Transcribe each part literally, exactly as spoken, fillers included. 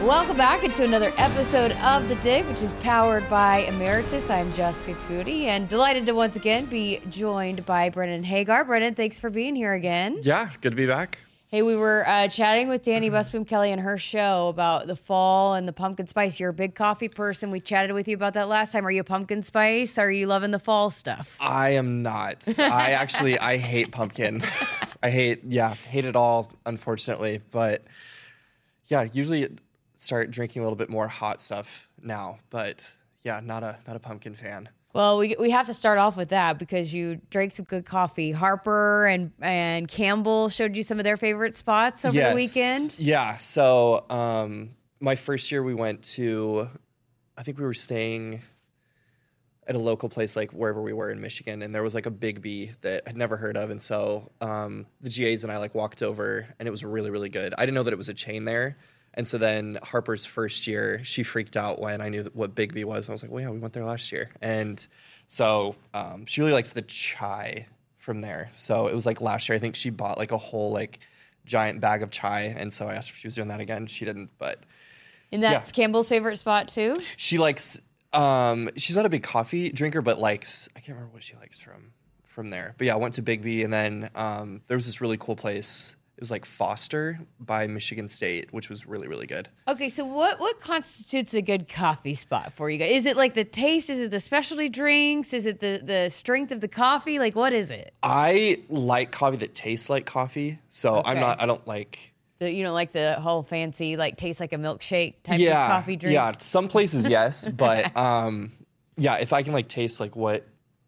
Welcome back into another episode of The Dig, which is powered by Emeritus. I'm Jessica Cootie, and delighted to once again be joined by Brendan Hagar. Brendan, thanks for being here again. Yeah, it's good to be back. Hey, we were uh, chatting with Danny Busboom Kelly and her show about the fall and the pumpkin spice. You're a big coffee person. We chatted with you about that last time. Are you a pumpkin spice? Are you loving the fall stuff? I am not. I actually, I hate pumpkin. I hate, yeah, hate it all, unfortunately. But yeah, usually start drinking a little bit more hot stuff now. But yeah, not a not a pumpkin fan. Well, we we have to start off with that because you drank some good coffee. Harper and, and Campbell showed you some of their favorite spots over yes. the weekend. Yeah. So um, my first year we went to, I think we were staying at a local place, like wherever we were in Michigan, and there was like a Big B that I'd never heard of. And so um, the G As and I like walked over, and it was really, really good. I didn't know that it was a chain there. And so then Harper's first year, she freaked out when I knew what Big B was. I was like, well, yeah, we went there last year. And so um, she really likes the chai from there. So it was like last year, I think she bought like a whole like giant bag of chai. And so I asked if she was doing that again. She didn't, but. And that's yeah. Campbell's favorite spot too? She likes, um, she's not a big coffee drinker, but likes, I can't remember what she likes from, from there. But yeah, I went to Big B, and then um, there was this really cool place. It was like Foster by Michigan State, which was really, really good. Okay, so what, what constitutes a good coffee spot for you guys? Is it like the taste? Is it the specialty drinks? Is it the, the strength of the coffee? Like, what is it? I like coffee that tastes like coffee. So okay. I'm not, I don't like... The, you don't like the whole fancy, like, tastes like a milkshake type yeah, of coffee drink? Yeah, some places, yes. But, um, yeah, if I can, like, taste, like, what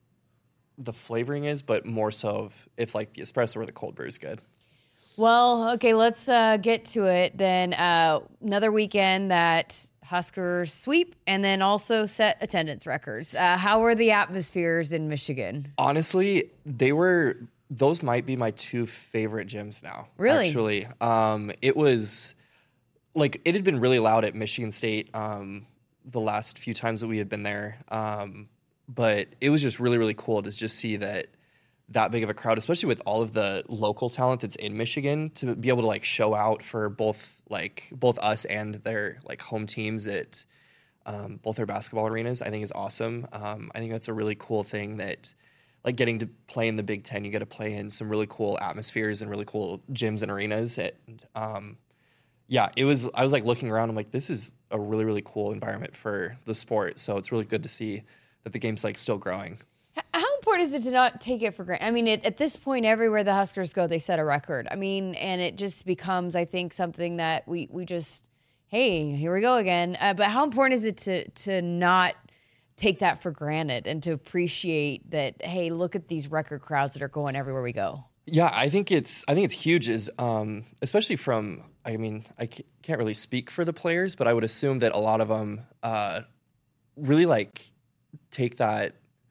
the flavoring is, but more so if, like, the espresso or the cold brew is good. Well, okay, let's uh, get to it then. Uh, another weekend that Huskers sweep and then also set attendance records. Uh, how were the atmospheres in Michigan? Honestly, they were, those might be my two favorite gyms now. Really? Actually. Um, it was, like, it had been really loud at Michigan State um, the last few times that we had been there. Um, but it was just really, really cool to just see that that big of a crowd, especially with all of the local talent that's in Michigan, to be able to like show out for both like both us and their like home teams at um, both their basketball arenas, I think is awesome. Um, I think that's a really cool thing that like getting to play in the Big Ten, you get to play in some really cool atmospheres and really cool gyms and arenas. And um, yeah, it was, I was like looking around, I'm like, this is a really, really cool environment for the sport. So it's really good to see that the game's like still growing. How important is it to not take it for granted? I mean, it, at this point, everywhere the Huskers go, they set a record. I mean, and it just becomes, I think, something that we, we just, hey, here we go again. Uh, but how important is it to to not take that for granted and to appreciate that, hey, look at these record crowds that are going everywhere we go? Yeah, I think it's I think it's huge, is um, especially from, I mean, I can't really speak for the players, but I would assume that a lot of them uh, really, like, take that,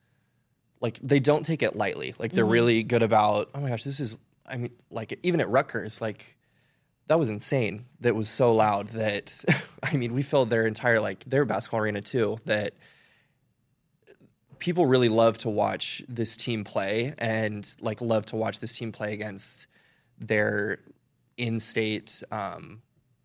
like, they don't take it lightly. Like, they're mm-hmm. really good about, oh my gosh, this is, I mean, like, even at Rutgers, like, that was insane. That was so loud that, I mean, we filled their entire, like, their basketball arena too, that people really love to watch this team play and, like, love to watch this team play against their in-state um,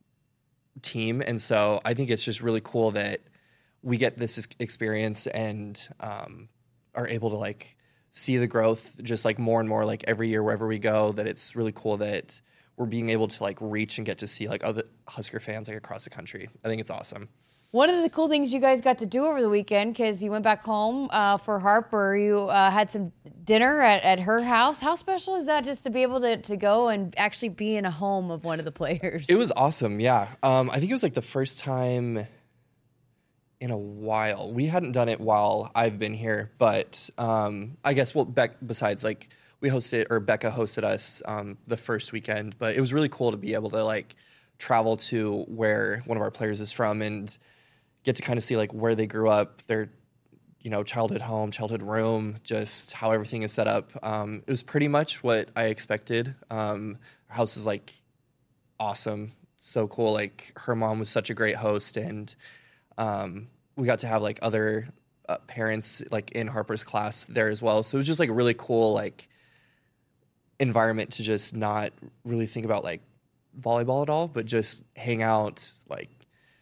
team. And so I think it's just really cool that we get this experience and, um, are able to like see the growth just like more and more like every year wherever we go, that it's really cool that we're being able to like reach and get to see like other Husker fans like across the country. I think it's awesome. One of the cool things you guys got to do over the weekend, because you went back home uh, for Harper, you uh, had some dinner at, at her house. How special is that, just to be able to, to go and actually be in a home of one of the players? It was awesome, yeah. Um, I think it was like the first time in a while. We hadn't done it while I've been here, but um, I guess, well, Beck, besides, like, we hosted, or Becca hosted us um, the first weekend, but it was really cool to be able to, like, travel to where one of our players is from and get to kind of see, like, where they grew up, their, you know, childhood home, childhood room, just how everything is set up. Um, it was pretty much what I expected. Um, our house is, like, awesome, so cool. Like, her mom was such a great host, and Um, we got to have like other uh, parents like in Harper's class there as well. So it was just like a really cool like environment to just not really think about like volleyball at all, but just hang out, like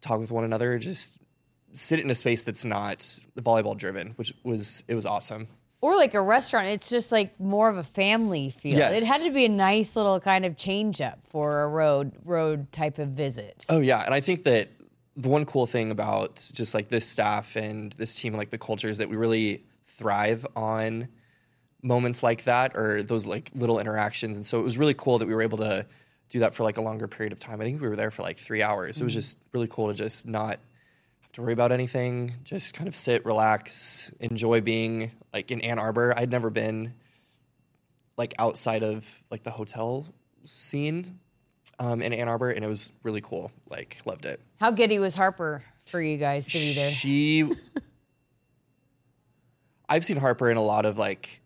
talk with one another, just sit in a space that's not volleyball driven, which was, it was awesome. Or like a restaurant, it's just like more of a family feel. Yes. It had to be a nice little kind of change up for a road road type of visit. Oh yeah, and I think that the one cool thing about just like this staff and this team, like the culture, is that we really thrive on moments like that or those like little interactions. And so it was really cool that we were able to do that for like a longer period of time. I think we were there for like three hours. Mm-hmm. It was just really cool to just not have to worry about anything, just kind of sit, relax, enjoy being like in Ann Arbor. I'd never been like outside of like the hotel scene um, in Ann Arbor, and it was really cool. Like, loved it. How giddy was Harper for you guys to be there? She, I've seen Harper in a lot of like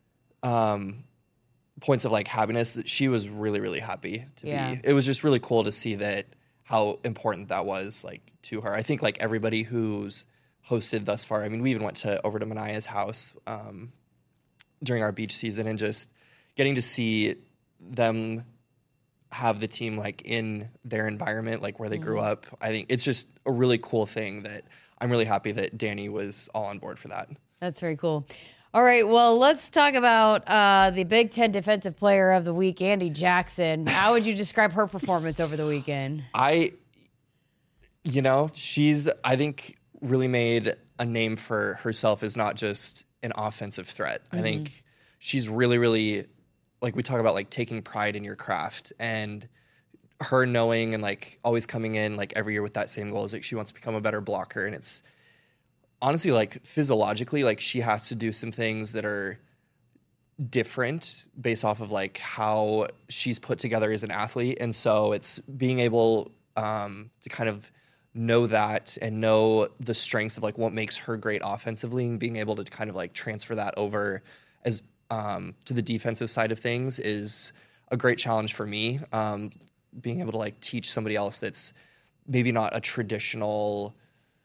um, points of like happiness. She was really, really happy to yeah. be. It was just really cool to see that how important that was like to her. I think like everybody who's hosted thus far. I mean, we even went to over to Manaya's house um, during our beach season, and just getting to see them have the team like in their environment, like where they mm-hmm. grew up. I think it's just a really cool thing that I'm really happy that Danny was all on board for that. That's very cool. All right, well, let's talk about uh, the Big Ten Defensive Player of the Week, Andi Jackson. How would you describe her performance over the weekend? I, you know, she's, I think, really made a name for herself as not just an offensive threat. Mm-hmm. I think she's really, really, like we talk about, like taking pride in your craft, and her knowing and like always coming in like every year with that same goal is like she wants to become a better blocker. And it's honestly like physiologically, like she has to do some things that are different based off of like how she's put together as an athlete. And so it's being able um, to kind of know that and know the strengths of like what makes her great offensively, and being able to kind of like transfer that over as um, to the defensive side of things is a great challenge for me. Um, being able to like teach somebody else that's maybe not a traditional,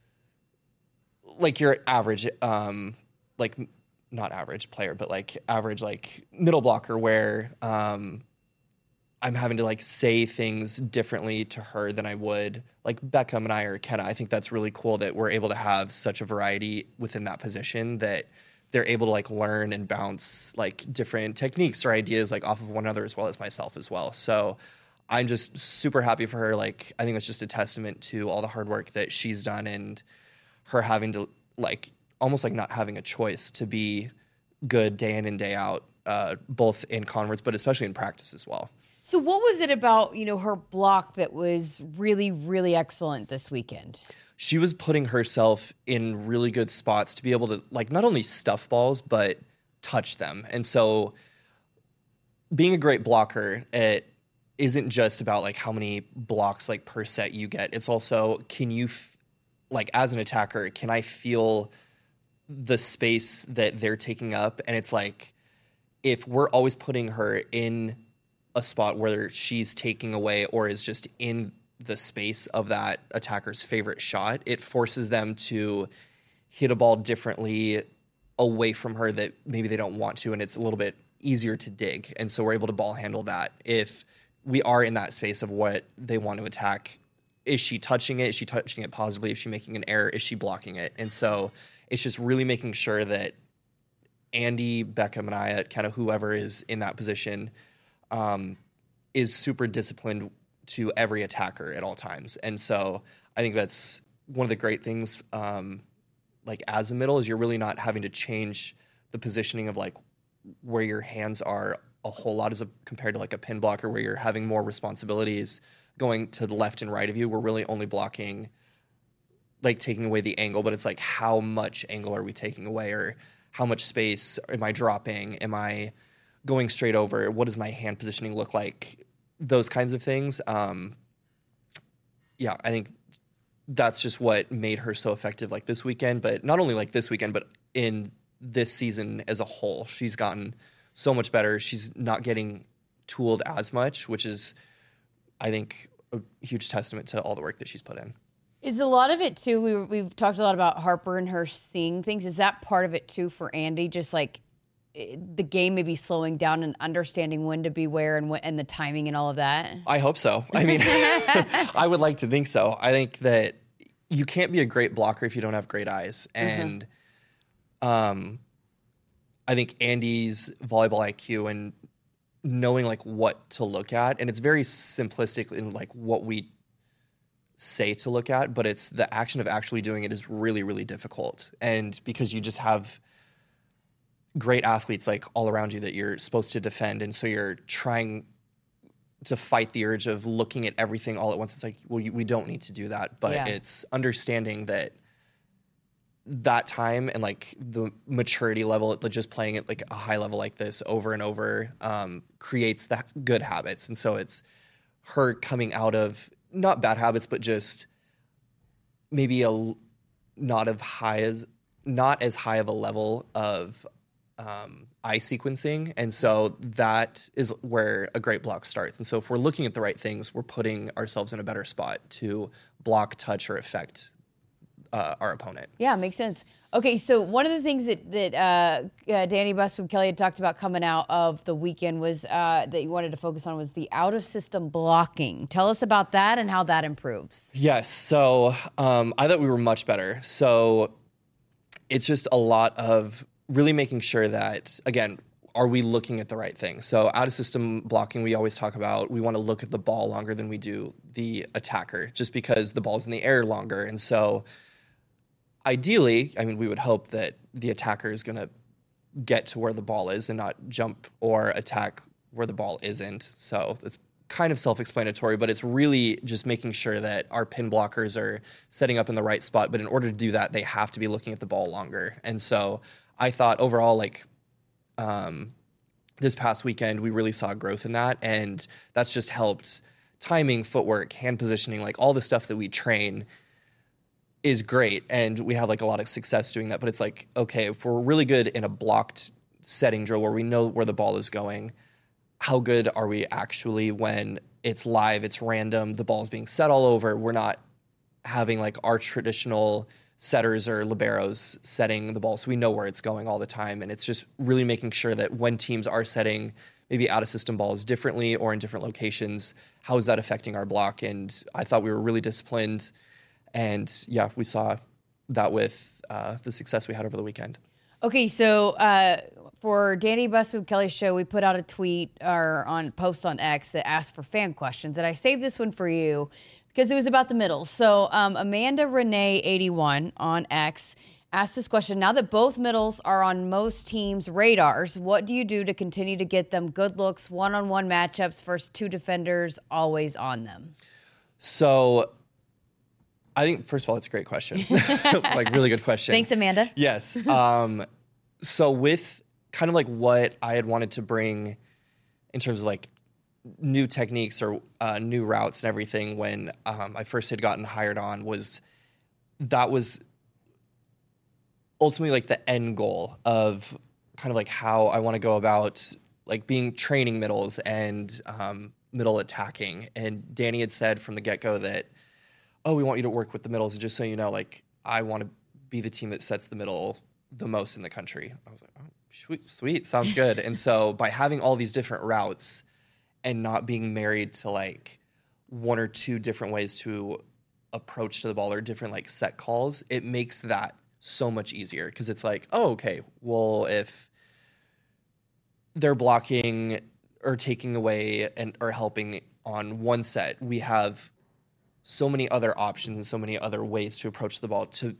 like your average, um, like not average player, but like average, like middle blocker, where um, I'm having to like say things differently to her than I would like Beckham and I or Kenna. I think that's really cool that we're able to have such a variety within that position, that they're able to like learn and bounce like different techniques or ideas like off of one another, as well as myself as well. So I'm just super happy for her. Like, I think that's just a testament to all the hard work that she's done, and her having to like almost like not having a choice to be good day in and day out, uh, both in conference, but especially in practice as well. So what was it about, you know, her block that was really, really excellent this weekend? She was putting herself in really good spots to be able to like not only stuff balls, but touch them. And so being a great blocker, it isn't just about like how many blocks like per set you get. It's also, can you f- like as an attacker, can I feel the space that they're taking up? And it's like, if we're always putting her in a spot where she's taking away or is just in the space of that attacker's favorite shot, it forces them to hit a ball differently away from her that maybe they don't want to, and it's a little bit easier to dig. And so we're able to ball handle that. If we are in that space of what they want to attack, is she touching it? Is she touching it positively? Is she making an error? Is she blocking it? And so it's just really making sure that Andi, Beckham, and I, kind of whoever is in that position, um, is super disciplined to every attacker at all times. And so I think that's one of the great things, um, like as a middle, is you're really not having to change the positioning of like where your hands are a whole lot as a, compared to like a pin blocker where you're having more responsibilities going to the left and right of you. We're really only blocking, like taking away the angle, but it's like how much angle are we taking away, or how much space am I dropping? Am I going straight over? What does my hand positioning look like? Those kinds of things. Um, yeah, I think that's just what made her so effective like this weekend, but not only like this weekend, but in this season as a whole. She's gotten so much better. She's not getting tooled as much, which is, I think, a huge testament to all the work that she's put in. Is a lot of it too, we, we've talked a lot about Harper and her seeing things. Is that part of it too for Andi? Just like the game maybe slowing down and understanding when to be where and when, and the timing and all of that? I hope so. I mean, I would like to think so. I think that you can't be a great blocker if you don't have great eyes. And mm-hmm. um, I think Andy's volleyball I Q and knowing like what to look at, and it's very simplistic in like what we say to look at, but it's the action of actually doing it is really, really difficult. And because you just have great athletes like all around you that you're supposed to defend, and so you're trying to fight the urge of looking at everything all at once. It's like, well, you, we don't need to do that, but yeah. It's understanding that that time and like the maturity level, just playing at like a high level like this over and over um, creates that good habits. And so it's her coming out of not bad habits, but just maybe a not of high as not as high of a level of um, eye sequencing. And so that is where a great block starts. And so if we're looking at the right things, we're putting ourselves in a better spot to block, touch, or affect uh, our opponent. Yeah, makes sense. Okay, so one of the things that, that uh, uh, Danny Busby-Kelly had talked about coming out of the weekend was uh, that you wanted to focus on was the out-of-system blocking. Tell us about that and how that improves. Yes, so um, I thought we were much better. So it's just a lot of really making sure that, again, are we looking at the right thing? So out-of-system blocking, we always talk about, we want to look at the ball longer than we do the attacker, just because the ball's in the air longer. And so ideally, I mean, we would hope that the attacker is going to get to where the ball is and not jump or attack where the ball isn't. So it's kind of self-explanatory, but it's really just making sure that our pin blockers are setting up in the right spot. But in order to do that, they have to be looking at the ball longer. And so I thought overall, like um, this past weekend, we really saw growth in that. And that's just helped timing, footwork, hand positioning, like all the stuff that we train is great, and we have like a lot of success doing that. But it's like, okay, if we're really good in a blocked setting drill where we know where the ball is going, how good are we actually when it's live, it's random, the ball's being set all over, we're not having like our traditional setters or liberos setting the ball so we know where it's going all the time. And it's just really making sure that when teams are setting maybe out-of-system balls differently or in different locations, how is that affecting our block? And I thought we were really disciplined. And yeah, we saw that with uh, the success we had over the weekend. Okay, so uh, for Danny Busby-Kelly's show, we put out a tweet or on post on X that asked for fan questions, and I saved this one for you because it was about the middles. So um, Amanda Renee eighty-one on X asked this question: now that both middles are on most teams' radars, what do you do to continue to get them good looks, one-on-one matchups, first two defenders always on them? So I think, first of all, it's a great question. Like, really good question. Thanks, Amanda. Yes. Um, so with kind of like what I had wanted to bring in terms of like new techniques or uh, new routes and everything when um, I first had gotten hired on was that was ultimately like the end goal of kind of like how I want to go about like being training middles and um, middle attacking. And Danny had said from the get-go that, oh, we want you to work with the middles. Just so you know, like, I want to be the team that sets the middle the most in the country. I was like, oh, sweet, sweet, sounds good. And so by having all these different routes and not being married to like one or two different ways to approach to the ball or different like set calls, it makes that so much easier because it's like, oh, okay, well, if they're blocking or taking away and or helping on one set, we have so many other options and so many other ways to approach the ball to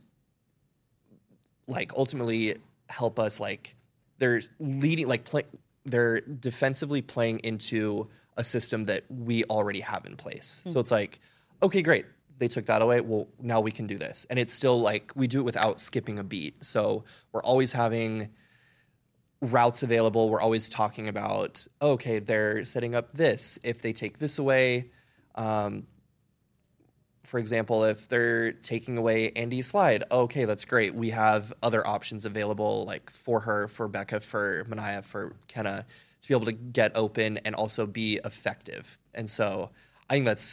like ultimately help us. Like they're leading, like play, they're defensively playing into a system that we already have in place. Mm-hmm. So it's like, okay, great. They took that away. Well, now we can do this. And it's still like, we do it without skipping a beat. So we're always having routes available. We're always talking about, okay, they're setting up this. If they take this away, um, for example, if they're taking away Andy's slide, okay, that's great. We have other options available, like for her, for Becca, for Manaya, for Kenna, to be able to get open and also be effective. And so I think that's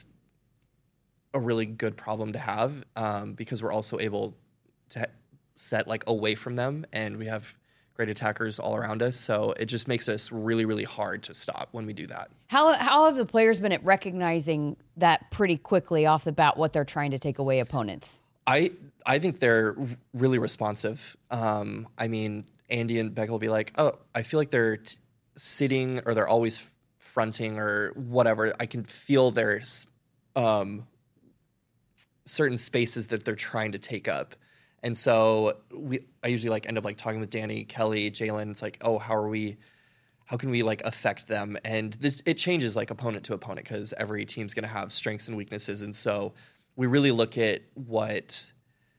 a really good problem to have um, because we're also able to set like away from them, and we have great attackers all around us. So it just makes us really, really hard to stop when we do that. How how have the players been at recognizing that pretty quickly off the bat, what they're trying to take away opponents? I I think they're really responsive. Um, I mean, Andy and Becca will be like, "Oh, I feel like they're t- sitting or they're always f- fronting or whatever." I can feel their um, certain spaces that they're trying to take up, and so we. I usually like end up like talking with Danny, Kelly, Jalen. It's like, "Oh, how are we?" How can we like affect them? And this it changes like opponent to opponent because every team's going to have strengths and weaknesses, and so we really look at what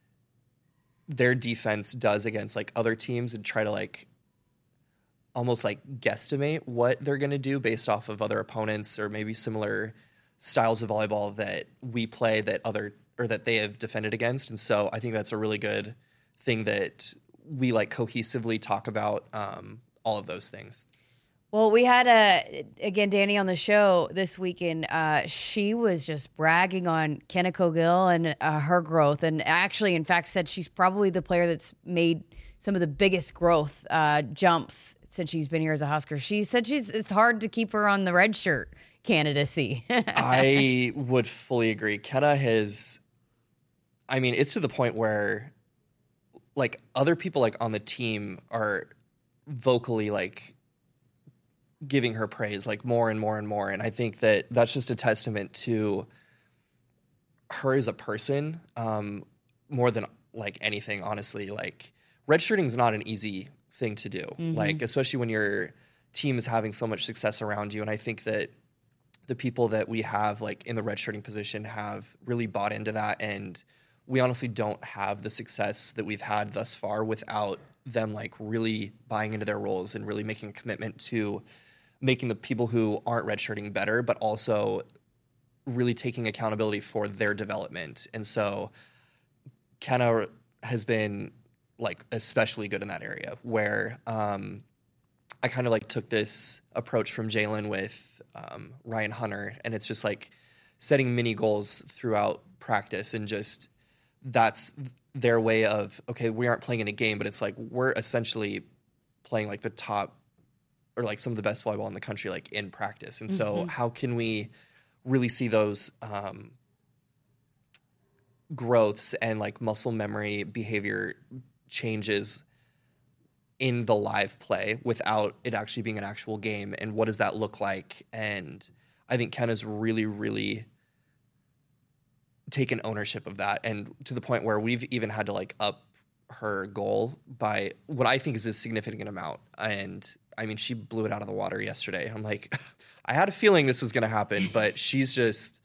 their defense does against like other teams and try to like almost like guesstimate what they're going to do based off of other opponents or maybe similar styles of volleyball that we play that other or that they have defended against. And so I think that's a really good thing that we like cohesively talk about um, all of those things. Well, we had a again Danny on the show this weekend. Uh, she was just bragging on Kenna Cogill and uh, her growth, and actually, in fact, said she's probably the player that's made some of the biggest growth uh, jumps since she's been here as a Husker. She said she's it's hard to keep her on the red shirt candidacy. I would fully agree. Kenna has, I mean, it's to the point where, like, other people like on the team are vocally like giving her praise like more and more and more. And I think that that's just a testament to her as a person um, more than like anything, honestly. Like redshirting is not an easy thing to do, mm-hmm. like especially when your team is having so much success around you. And I think that the people that we have like in the redshirting position have really bought into that. And we honestly don't have the success that we've had thus far without them like really buying into their roles and really making a commitment to making the people who aren't redshirting better, but also really taking accountability for their development. And so Kenna has been like especially good in that area where um, I kind of like took this approach from Jalen with um, Ryan Hunter, and it's just like setting mini goals throughout practice, and just that's their way of, okay, we aren't playing in a game, but it's like we're essentially playing like the top or like some of the best volleyball in the country, like in practice. And so mm-hmm. how can we really see those um, growths and like muscle memory behavior changes in the live play without it actually being an actual game? And what does that look like? And I think Kenna's really, really taken ownership of that. And to the point where we've even had to like up her goal by what I think is a significant amount. And I mean, she blew it out of the water yesterday. I'm like, I had a feeling this was going to happen, but she's just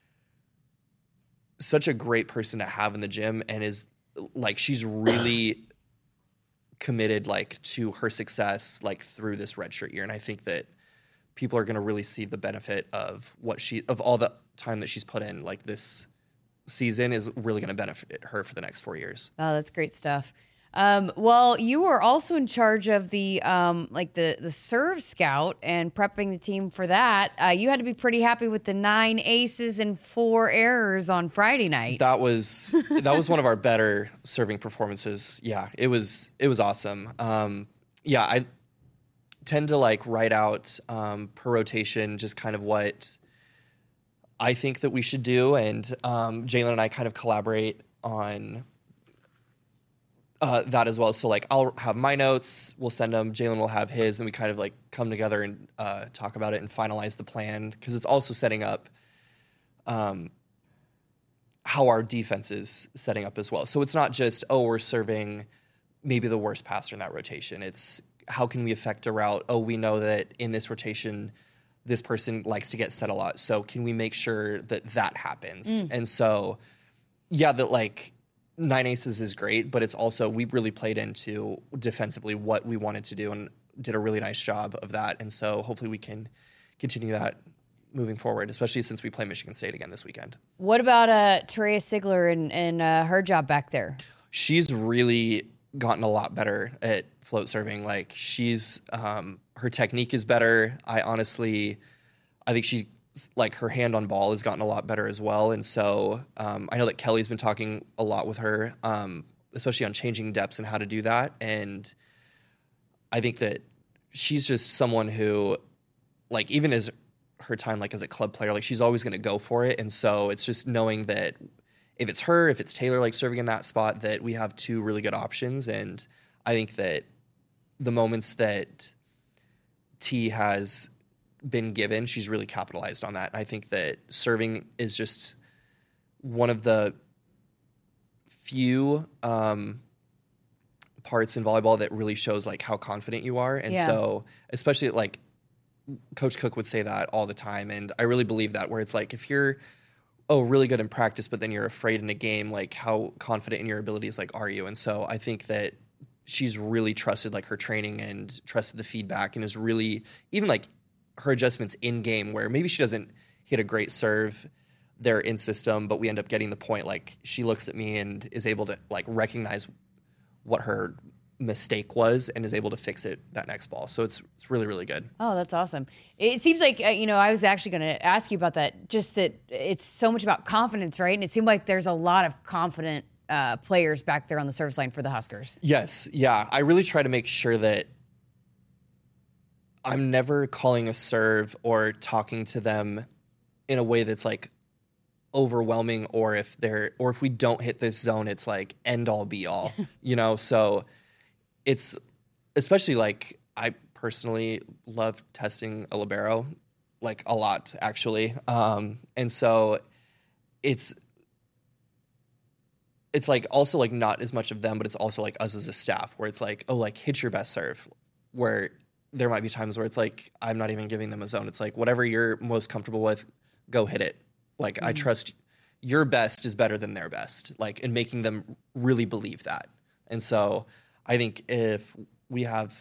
such a great person to have in the gym, and is like, she's really committed like to her success, like through this redshirt year. And I think that people are going to really see the benefit of what she, of all the time that she's put in, like this season is really going to benefit her for the next four years. Oh, that's great stuff. Um, well, you were also in charge of the um, like the the serve scout and prepping the team for that. Uh, you had to be pretty happy with the nine aces and four errors on Friday night. That was that was one of our better serving performances. Yeah, it was it was awesome. Um, yeah, I tend to like write out um, per rotation just kind of what I think that we should do, and um, Jalen and I kind of collaborate on uh, that as well. So like I'll have my notes, we'll send them, Jalen will have his, and we kind of like come together and uh, talk about it and finalize the plan, because it's also setting up um, how our defense is setting up as well. So it's not just, oh, we're serving maybe the worst passer in that rotation. It's how can we affect a route? Oh, we know that in this rotation this person likes to get set a lot, so can we make sure that that happens? Mm. And so, yeah, that like nine aces is great, but it's also, we really played into defensively what we wanted to do and did a really nice job of that. And so hopefully we can continue that moving forward, especially since we play Michigan State again this weekend. What about uh, Terea Sigler and, and uh, her job back there? She's really gotten a lot better at float serving. Like she's, um, her technique is better. I honestly, I think she's like her hand on ball has gotten a lot better as well. And so um, I know that Kelly's been talking a lot with her, um, especially on changing depths and how to do that. And I think that she's just someone who, like, even as her time, like as a club player, like she's always going to go for it. And so it's just knowing that if it's her, if it's Taylor like serving in that spot, that we have two really good options. And I think that the moments that T has been given, she's really capitalized on that. I think that serving is just one of the few um, parts in volleyball that really shows like how confident you are. And yeah. so especially like Coach Cook would say that all the time. And I really believe that, where it's like, if you're, oh, really good in practice, but then you're afraid in a game, like how confident in your abilities, like, are you? And so I think that she's really trusted like her training and trusted the feedback, and is really, even like her adjustments in game, where maybe she doesn't hit a great serve there in system, but we end up getting the point. Like, she looks at me and is able to like recognize what her mistake was and is able to fix it that next ball. So it's it's really, really good. Oh, that's awesome. It seems like, uh, you know, I was actually going to ask you about that, just that it's so much about confidence, right? And it seemed like there's a lot of confident uh, players back there on the service line for the Huskers. Yes. Yeah. I really try to make sure that I'm never calling a serve or talking to them in a way that's like overwhelming, or if they're, or if we don't hit this zone, it's like end all be all, you know? So it's especially like, I personally love testing a libero, like a lot actually. Um, and so it's, it's like also like not as much of them, but it's also like us as a staff, where it's like, oh, like hit your best serve, where there might be times where it's like, I'm not even giving them a zone. It's like, whatever you're most comfortable with, go hit it. Like, mm-hmm. I trust your best is better than their best, like, and making them really believe that. And so I think if we have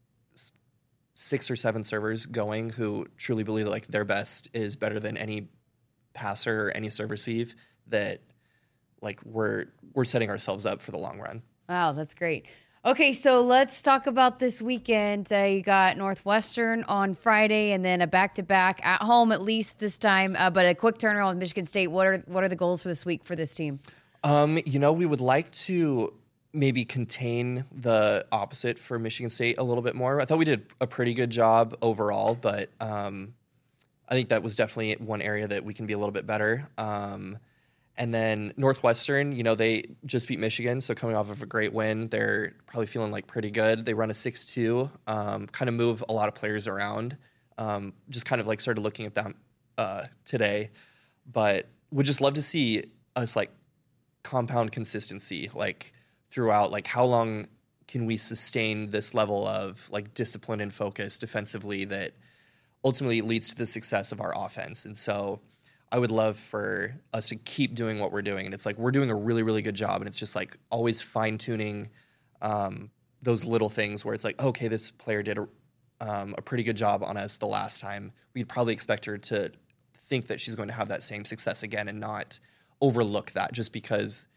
six or seven servers going who truly believe that like their best is better than any passer or any serve receive, that like we're we're setting ourselves up for the long run. Wow, that's great. Okay, so let's talk about this weekend. Uh, you got Northwestern on Friday, and then a back-to-back at home, at least this time, uh, but a quick turnaround with Michigan State. What are what are the goals for this week for this team? Um, you know, we would like to maybe contain the opposite for Michigan State a little bit more. I thought we did a pretty good job overall, but um, I think that was definitely one area that we can be a little bit better. Um, And then Northwestern, you know, they just beat Michigan, so coming off of a great win, they're probably feeling like pretty good. They run a six two, um, kind of move a lot of players around. Um, just kind of like started looking at them uh, today, but would just love to see us like compound consistency like throughout. Like, how long can we sustain this level of like discipline and focus defensively that ultimately leads to the success of our offense? And so I would love for us to keep doing what we're doing. And it's like, we're doing a really, really good job. And it's just like always fine tuning um, those little things where it's like, okay, this player did a, um, a pretty good job on us the last time. We'd probably expect her to think that she's going to have that same success again, and not overlook that just because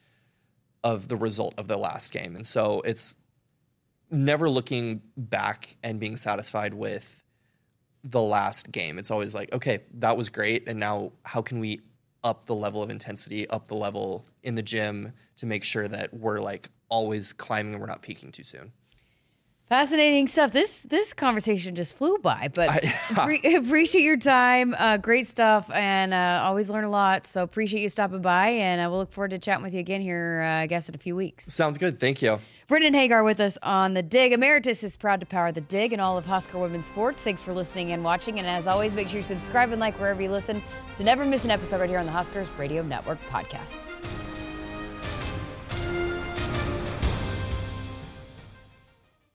of the result of the last game. And so it's never looking back and being satisfied with the last game. It's always like, okay, that was great, and now how can we up the level of intensity, up the level in the gym to make sure that we're like always climbing and we're not peaking too soon. Fascinating stuff. This this conversation just flew by, but I, pre- appreciate your time. Uh, great stuff, and uh, always learn a lot. So appreciate you stopping by, and uh, we'll look forward to chatting with you again here, uh, I guess, in a few weeks. Sounds good. Thank you. Brendan Hagar with us on The Dig. Emeritus is proud to power The Dig and all of Husker women's sports. Thanks for listening and watching, and as always, make sure you subscribe and like wherever you listen to never miss an episode right here on the Huskers Radio Network podcast.